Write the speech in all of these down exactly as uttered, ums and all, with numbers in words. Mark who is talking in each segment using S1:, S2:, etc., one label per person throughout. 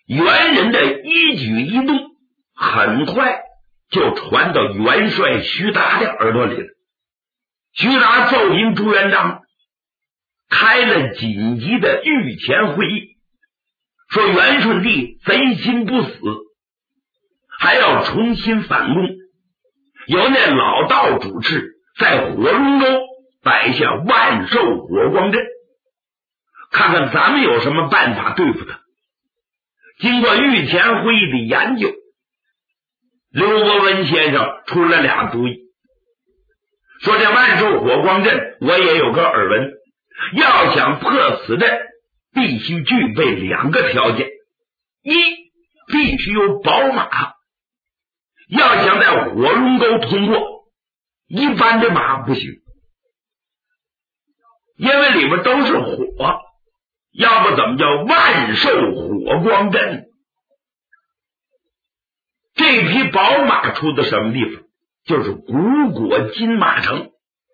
S1: 元人的一举一动很快就传到元帅徐达的耳朵里了。徐达奏明朱元璋，开了紧急的御前会议，说元顺帝贼心不死，还要重新反攻，由那老道主持，在火龙沟摆下万寿火光阵，看看咱们有什么办法对付他。经过御前会议的研究，刘伯温先生出了俩主意，说这万寿火光阵我也有个耳闻，要想破此阵，必须具备两个条件：一，必须有宝马，要想在火龙沟通过，一般的马不行，因为里面都是火，要不怎么叫万寿火光阵？这匹宝马出的什么地方？就是古果金马城。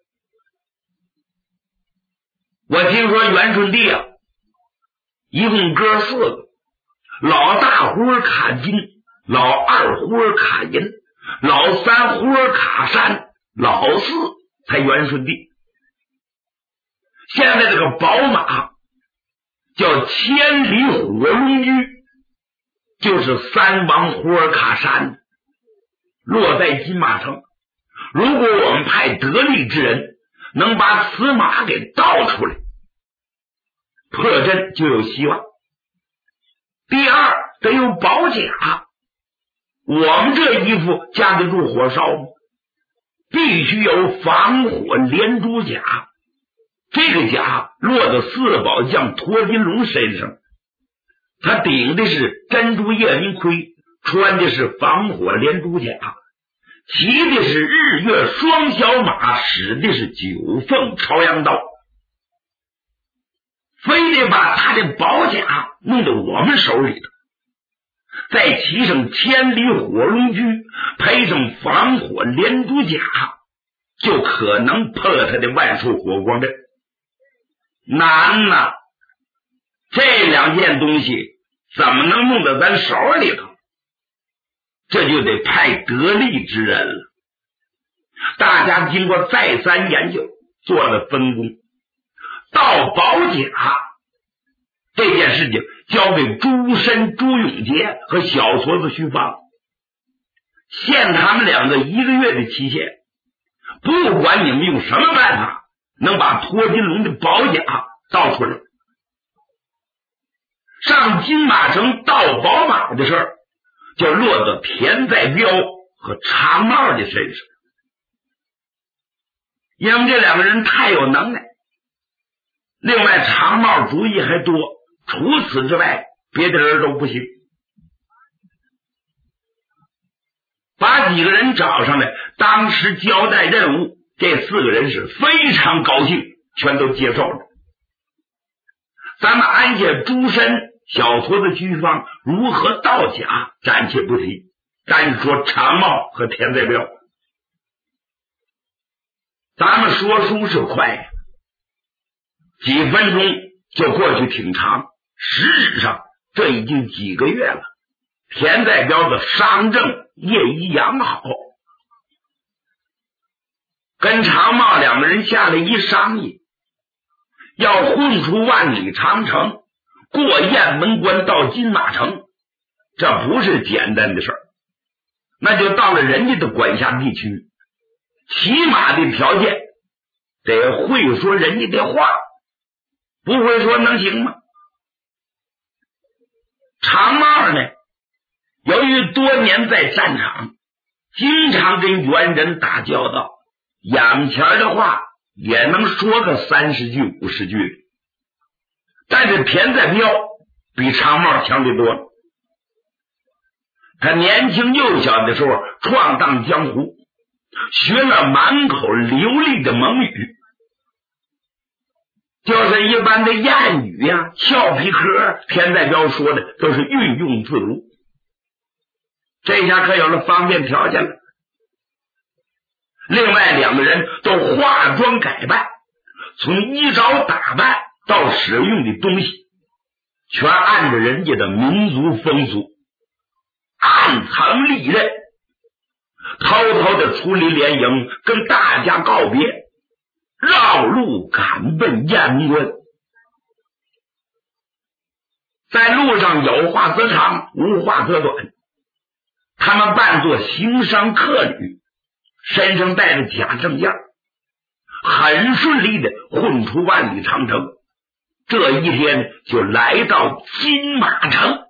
S1: 我听说元顺帝啊，一共哥四个，老大呼卡金，老二呼卡银，老三呼卡山，老四才元顺帝。现在这个宝马叫千里火龙驹，就是三王呼尔卡山，落在金马城。如果我们派得力之人能把此马给盗出来，破阵就有希望。第二，得有宝甲，我们这衣服架得住火烧吗？必须有防火连珠甲，这个甲落到四宝将驼金龙身上，他顶的是珍珠夜明盔，穿的是防火连珠甲，骑的是日月双小马，使的是九凤朝阳刀，非得把他的宝甲弄到我们手里头，再骑上千里火龙驹，配上防火连珠甲，就可能破他的万寿火光阵。难呐！这两件东西怎么能弄到咱手里头？这就得派得力之人了。大家经过再三研究，做了分工。盗宝甲这件事情交给朱深、朱永杰和小矬子徐芳，限他们两个一个月的期限，不管你们用什么办法能把驼金龙的宝甲盗出来。上金马城盗宝马的事儿就落到田在彪和长帽的身上，因为这两个人太有能耐。另外长帽主意还多，除此之外别的人都不行。把几个人找上来，当时交代任务，这四个人是非常高兴，全都接受了。咱们安下朱深、小矬子徐芳如何盗甲暂且不提，单说长帽和田在彪。咱们说书是快呀，几分钟就过去挺长，实质上这已经几个月了。田在彪的伤正业已养好，跟长帽两个人下来一商议，要混出万里长城，过雁门关到金马城，这不是简单的事儿，那就到了人家的管辖地区，起码的条件得会说人家的话，不会说能行吗？长帽呢，由于多年在战场，经常跟元人打交道，眼前的话也能说个三十句五十句，但是田在彪比长帽强得多了。他年轻幼小的时候闯荡江湖，学了满口流利的蒙语，就是一般的谚语呀、俏皮嗑，田在彪说的都是运用自如。这下可有了方便条件了。另外两个人都化妆改扮，从衣着打扮到使用的东西， 全按着人家的民族风俗，暗藏利刃，偷偷的出离连营，跟大家告别，绕路赶奔雁门关。在路上有话则长，无话则短。他们扮作行商客旅，身上带着假证件，很顺利的混出万里长城。这一天就来到金马城。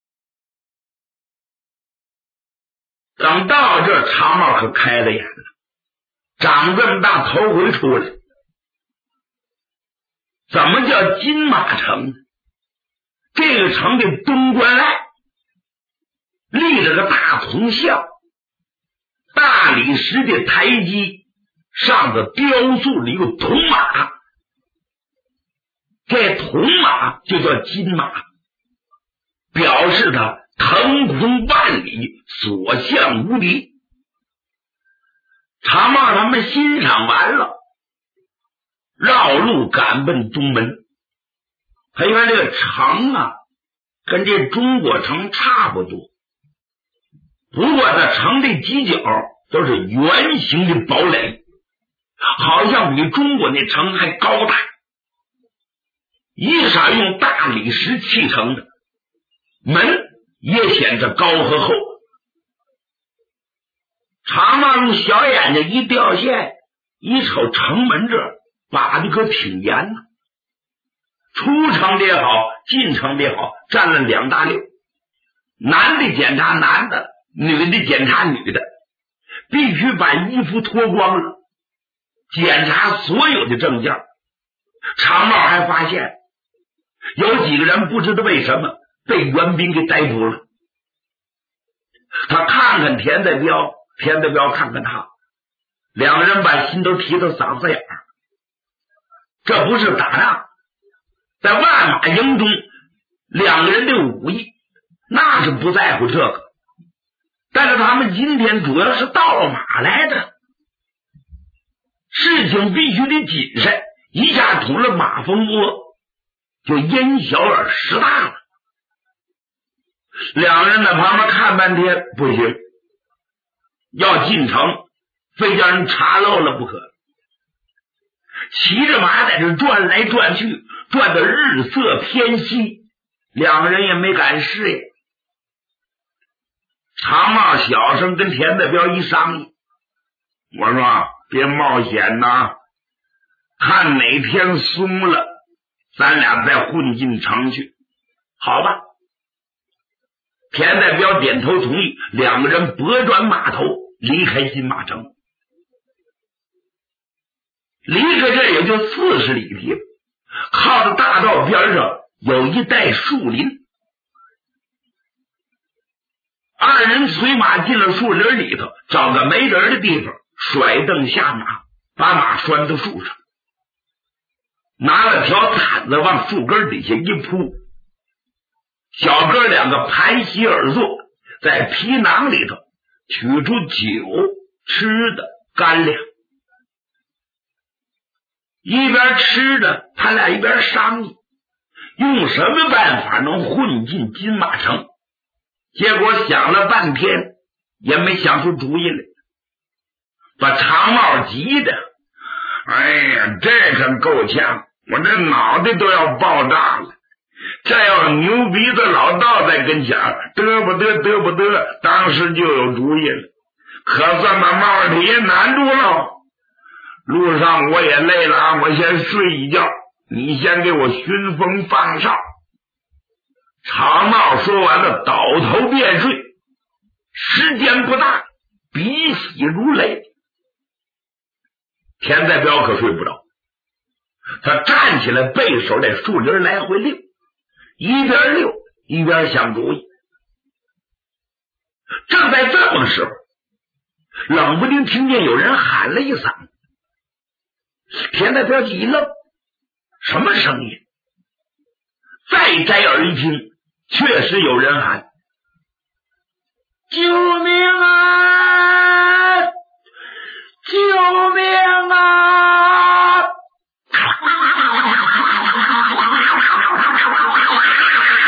S1: 等到这，长帽可开了眼了，长这么大头回出来。怎么叫金马城？这个城的东关外立着个大铜像，大理石的台基上头雕塑了一个铜马，这铜马就叫金马，表示它腾空万里，所向无敌。长帽他们欣赏完了，绕路赶奔东门。他因为这个城啊，跟这中国城差不多，不过这城的犄角都是圆形的堡垒，好像比中国那城还高大，衣裳用大理石砌成的，门也显着高和厚。长帽用小眼睛一掉线，一瞅城门这把的可挺严呢，出城的也好，进城的也好，占了两大溜，男的检查男的，女的检查女的，必须把衣服脱光了，检查所有的证件。长帽还发现有几个人不知道为什么被援兵给逮捕了。他看看田代彪，田代彪看看他，两个人把心都提到嗓子眼儿。这不是打仗，在万马营中，两个人的武艺那是不在乎这个，但是他们今天主要是盗马来的，事情必须得谨慎，一下捅了马蜂窝，就因小而失大了。两人在旁边看半天，不行，要进城非叫人查漏了不可。骑着马在这转来转去，转到日色偏西，两个人也没敢试呀。长帽小声跟田代彪一商议，我说别冒险呐，看哪天松了，咱俩再混进城去，好吧？田代彪点头同意，两个人拨转马头离开金马城。离开这也就四十里地，靠着大道边上有一带树林。二人随马进了树林里头，找个没人的地方，甩蹬下马，把马拴到树上，拿了条毯子往树根底下一铺，小哥两个盘膝而坐，在皮囊里头取出酒、吃的、干粮。一边吃着，他俩一边商议用什么办法能混进金马城。结果想了半天也没想出主意来，把长帽急的，哎呀，这可够呛，我这脑袋都要爆炸了。这要牛鼻子老道在跟前，得不得得不得，当时就有主意了，可算把帽子也难住了。路上我也累了啊，我先睡一觉，你先给我熏风放哨。长帽说完了，倒头便睡，时间不大，鼻息如雷。田代彪可睡不着，他站起来，背手在树林来回溜，一边溜一边想主意。正在这么时候，冷不丁听见有人喊了一嗓子。田代彪一愣，什么声音？再摘耳一听，确实有人喊：救命啊！救命啊！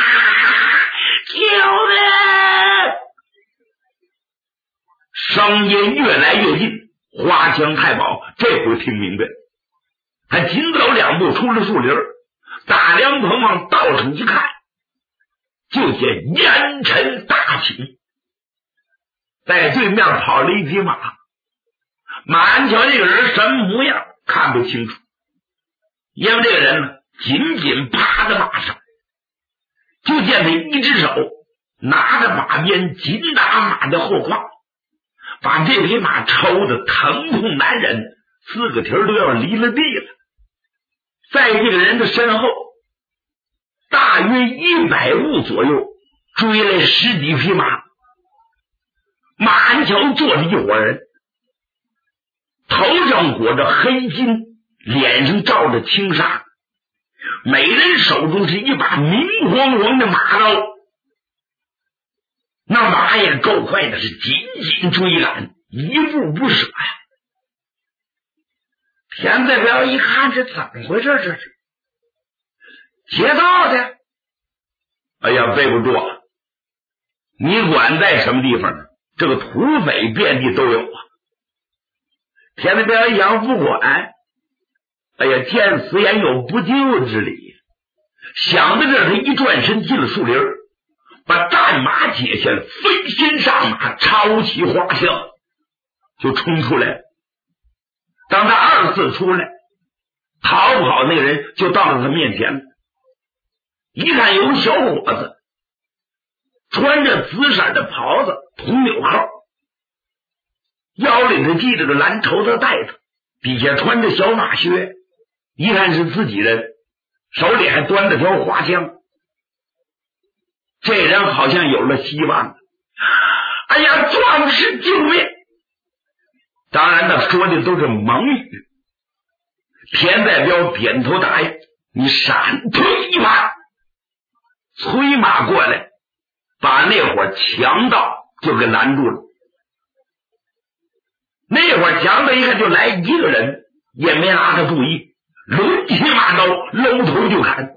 S1: 声音越来越近。花枪太保这回听明白了，他紧走两步出了树林，大凉棚往道上一看，就见烟尘大起，在对面跑了一匹马。马鞍桥这个人什么模样看不清楚，因为这个人呢紧紧趴在马上，就见他一只手拿着马鞭紧打马的后胯，把这匹马抽得疼痛难忍，四个蹄儿都要离了地了。在这个人的身后大约一百步左右追来十几匹马，马鞍桥坐着一伙人，头上裹着黑巾，脸上罩着轻纱，每人手中是一把明晃晃的马刀。那马也够快的，是紧紧追赶，一步不舍呀。田在彪一看，这怎么回事？这是劫道的。哎呀，背不住啊！你管在什么地方呢？这个土匪遍地都有啊。田在彪一想不管，哎呀，见死也有不救之理。想到这儿，他一转身进了树林，把战马解下来，飞身上马，抄起花枪就冲出来了。当他二次出来，逃跑那个人就到了他面前了。一看有个小伙子，穿着紫色的袍子，铜纽扣，腰里头系着个蓝绸子带子，底下穿着小马靴，一看是自己人，手里还端着条花枪。这人好像有了希望。哎呀，壮士救命！当然他说的都是蒙语。田在彪点头答应，你闪退一马，催马过来，把那伙强盗就给拦住了。那伙强盗一看就来一个人，也没拿他注意，抡起马刀搂头就砍。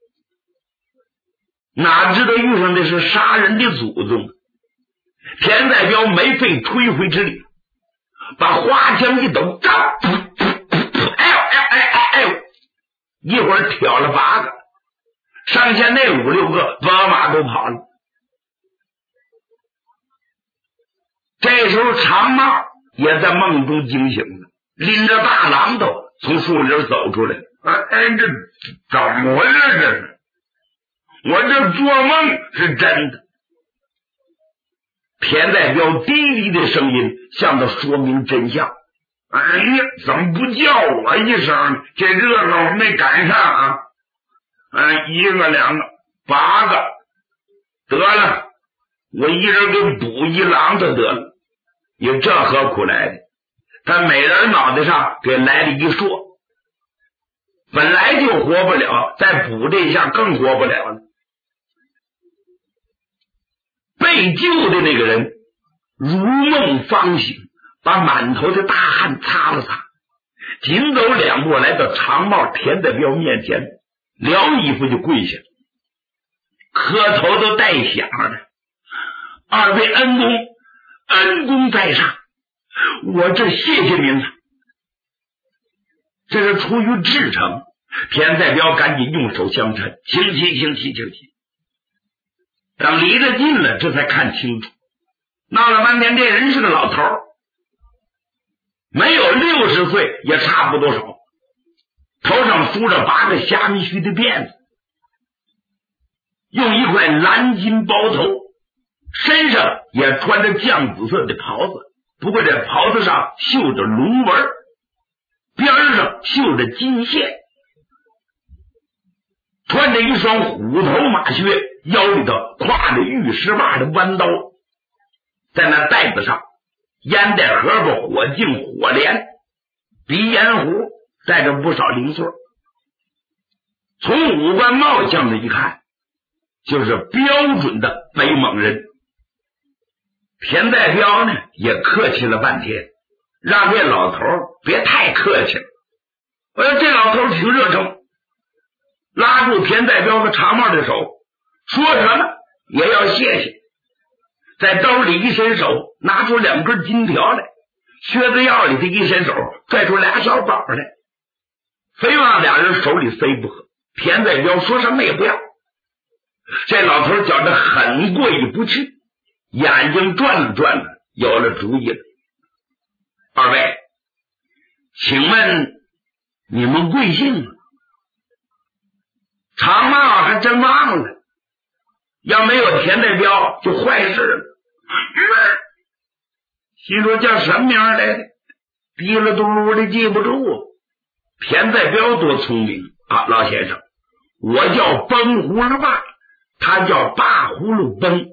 S1: 哪知道遇上的是杀人的祖宗，田在彪没费吹灰之力，把花枪一抖，张，哎呦哎哎哎哎呦，一会儿挑了八个，上前那五六个把马都跑了。这时候长帽也在梦中惊醒了，拎着大榔头从树林走出来。哎，这怎么回事？这是我这做梦是真的。田在彪低低的声音向他说明真相。哎呀，怎么不叫我一声？这热闹没赶上啊！哎，一个两个八个得了，我一人给补一榔头得了。你这何苦来的？他每人脑袋上给来了一槊，本来就活不了，再补这一下更活不了了。被救的那个人如梦方醒，把满头的大汗擦了擦，紧走两步来到长帽田在彪面前，撩衣服就跪下，磕头都带响的。二位恩公，恩公在上，我这谢谢您了。这是出于至诚，田在彪赶紧用手相称，请起请起请起。等离得近了，这才看清楚，闹了半天这人是个老头，没有六十岁也差不多少，头上梳着八个虾米须的辫子，用一块蓝金包头，身上也穿着绛紫色的袍子，不过这袍子上绣着龙纹，边上绣着金线，穿着一双虎头马靴，腰里头挎着玉石把的弯刀，在那袋子上烟袋盒子、火镜、火镰、鼻烟壶，带着不少零碎。从五官貌相的一看，就是标准的北蒙人。田在彪呢也客气了半天，让这老头别太客气了。我说这老头挺热诚，拉住田在彪和长帽的手，说什么也要谢谢。 在兜里一伸手，拿出两根金条来，靴子腰里的一伸手，拽出俩小宝来，非往俩人手里塞不可。田在彪说什么也不要。这老头觉得很过意不去，眼睛转了转了，有了主意了。二位，请问你们贵姓？长帽还真忘了，要没有田代彪就坏事了。心说叫什么名来的，滴了嘟噜的记不住。田代彪多聪明啊，老先生，我叫崩葫芦爸，他叫八葫芦崩。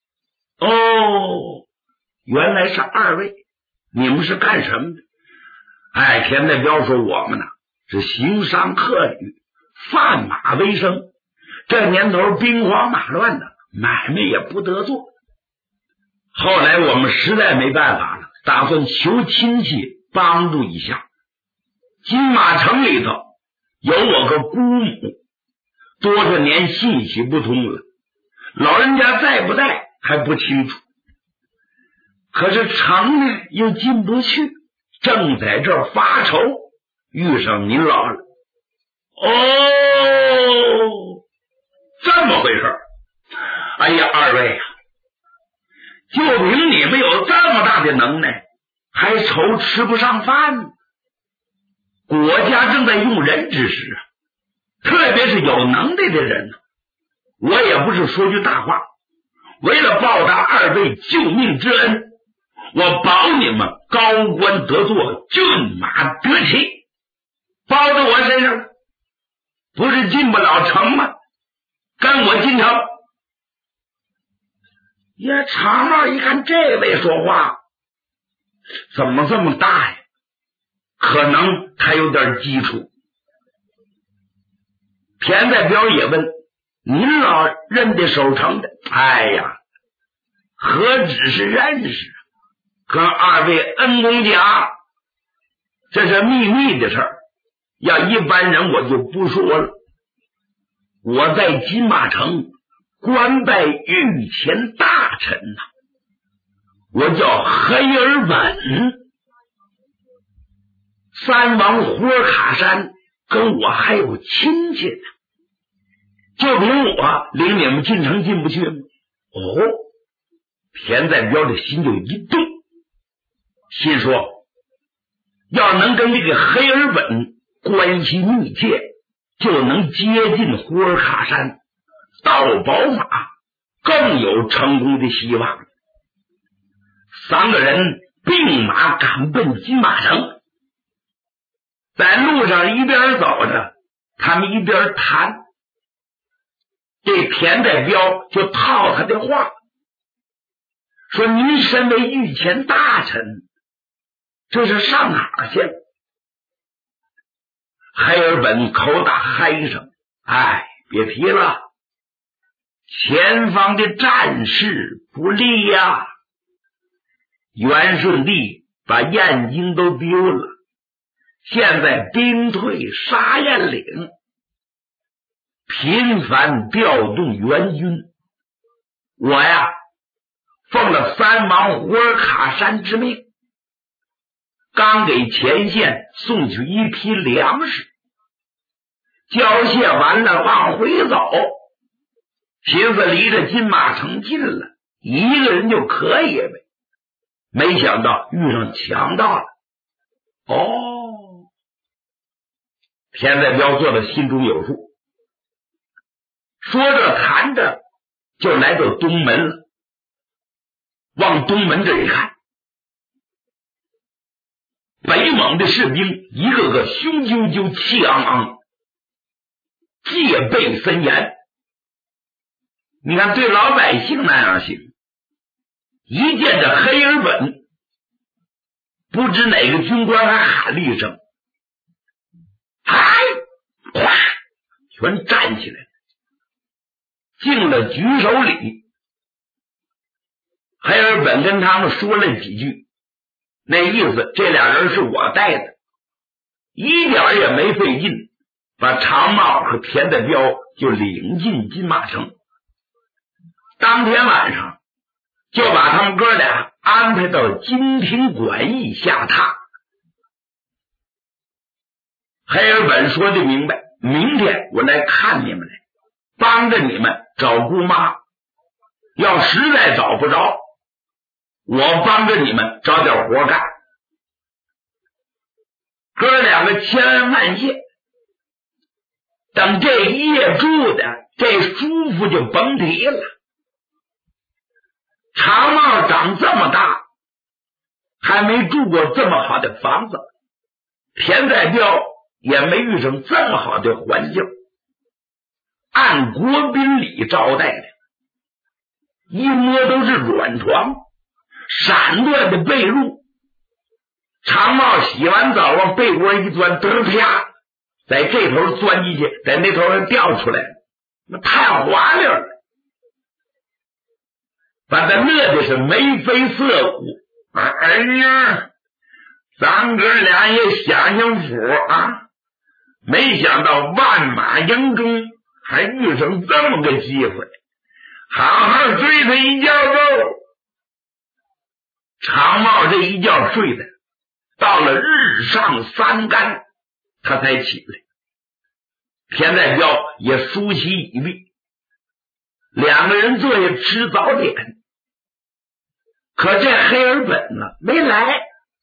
S1: 哦，原来是二位，你们是干什么的？哎，田代彪说我们呢是行商客旅，贩马为生。这年头兵荒马乱的，买卖也不得做。后来我们实在没办法了，打算求亲戚帮助一下。金马城里头有我个姑母，多少年信息不通了，老人家在不在还不清楚。可是城呢又进不去，正在这儿发愁，遇上您老了。哦，这么回事。哎呀，二位啊，就凭你们有这么大的能耐，还愁吃不上饭？国家正在用人之时啊，特别是有能耐的人。我也不是说句大话，为了报答二位救命之恩，我保你们高官得坐，骏马得骑，包在我身上了，不是进不了城吗？跟我进城。也长帽一看这位说话怎么这么大呀，可能他有点基础。田代彪也问，您老认得守城的？哎呀，何止是认识，跟二位恩公讲，这是秘密的事儿，要一般人我就不说了。我在金马城官拜御前大臣呐、啊，我叫黑尔本。三王胡尔卡山跟我还有亲戚呢，就凭我领你们进城进不去吗？哦，田代彪的心就一动，心说要能跟这个黑尔本关系密切，就能接近胡尔卡山，到宝马更有成功的希望。三个人并马赶奔金马城，在路上一边走着，他们一边谈。这田代彪就套他的话，说您身为御前大臣，这是上哪儿去了？黑尔本口打嗨声，哎，别提了，前方的战事不利呀、啊！元顺帝把燕京都丢了，现在兵退沙燕岭，频繁调动援军。我呀，奉了三王胡尔卡山之命，刚给前线送去一批粮食，交卸完了往回走，寻思离着金马城近了，一个人就可以呗。没想到遇上强盗了。哦，田代彪做的心中有数，说着谈着就来到东门了。往东门这一看，北蒙的士兵一个个雄赳赳气昂昂，戒备森严。你看对老百姓那样行，一见着黑尔本，不知哪个军官还喊了一声，嗨，哗，全站起来了，敬了举手礼。黑尔本跟他们说了几句，那意思这俩人是我带的，一点也没费劲，把长帽和田代彪就领进金马城。当天晚上就把他们哥俩安排到金庭馆驿下榻。黑尔本说的明白，明天我来看你们来，帮着你们找姑妈，要实在找不着，我帮着你们找点活干。哥两个千恩万谢，等这一夜住的这舒服就甭提了。长帽长这么大还没住过这么好的房子，田在彪也没遇上这么好的环境，按国宾礼招待的，一摸都是软床，闪断的被褥。长帽洗完澡往被窝一钻，得啪，在这头钻进去，在那头掉出来，那太滑溜了，把他乐的是眉飞色舞。哎呀，咱哥俩也享享福啊！没想到万马迎中还遇上这么个机会，好好睡他一觉吧。长帽这一觉睡的到了日上三竿，他才起来。田在彪也梳洗已毕，两个人坐下吃早点。可这黑尔本呢没来，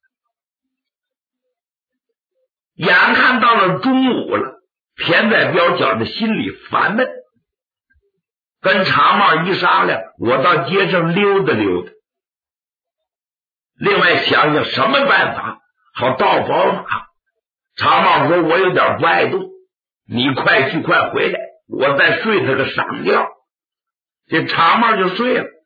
S1: 眼看到了中午了，田在彪觉得心里烦闷，跟长帽一商量，我到街上溜达溜达，另外想想什么办法好盗宝马。长帽说我有点不爱动，你快去快回来，我再睡他个晌觉。这长帽就睡了。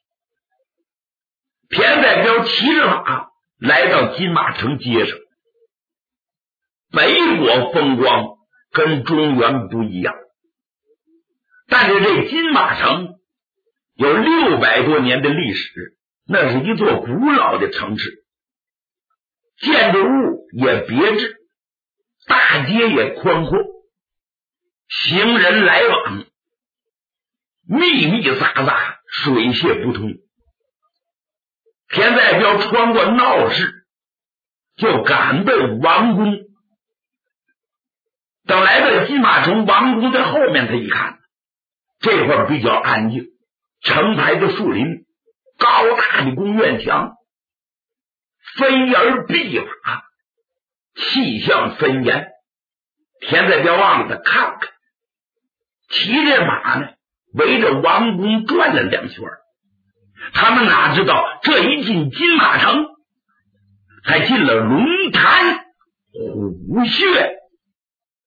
S1: 田在彪骑着马来到金马城街上，北国风光跟中原不一样，但是这金马城有六百多年的历史，那是一座古老的城市，建筑物也别致，大街也宽阔，行人来往密密匝匝，水泄不通。田在彪穿过闹市，就赶奔王宫。等来到金马城王宫在后面，他一看，这块比较安静，成排的树林，高大的宫院墙，飞而碧瓦，气象森严。田在彪往里头看看，骑着马呢，围着王宫转了两圈。他们哪知道这一进金马城，还进了龙潭虎穴。